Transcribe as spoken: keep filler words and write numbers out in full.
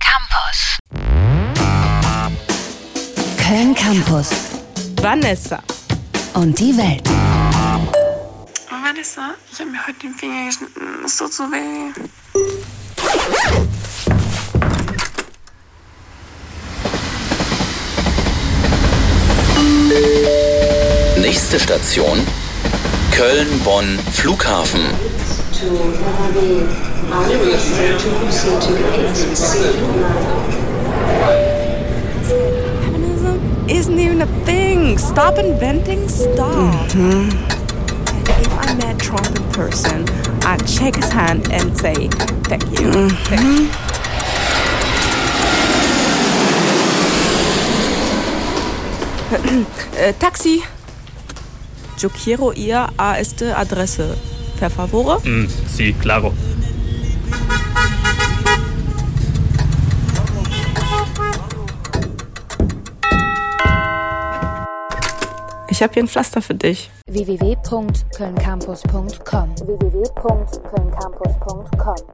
Campus. Köln Campus. Vanessa. Und die Welt. Oh, Vanessa, ich habe mir heute den Finger geschnitten. Es tut so weh. Nächste Station: Köln-Bonn Flughafen. Feminism isn't even a thing. Stop inventing stuff. Mhm. And if I met Trump in person, I'd shake his hand and say, thank you. Mhm. Thank you. äh, Taxi. Yo quiero ir a esta adrese. Per favore? Mm, sí, claro. Ich habe hier ein Pflaster für dich. w w w punkt köln campus punkt com w w w punkt köln campus punkt com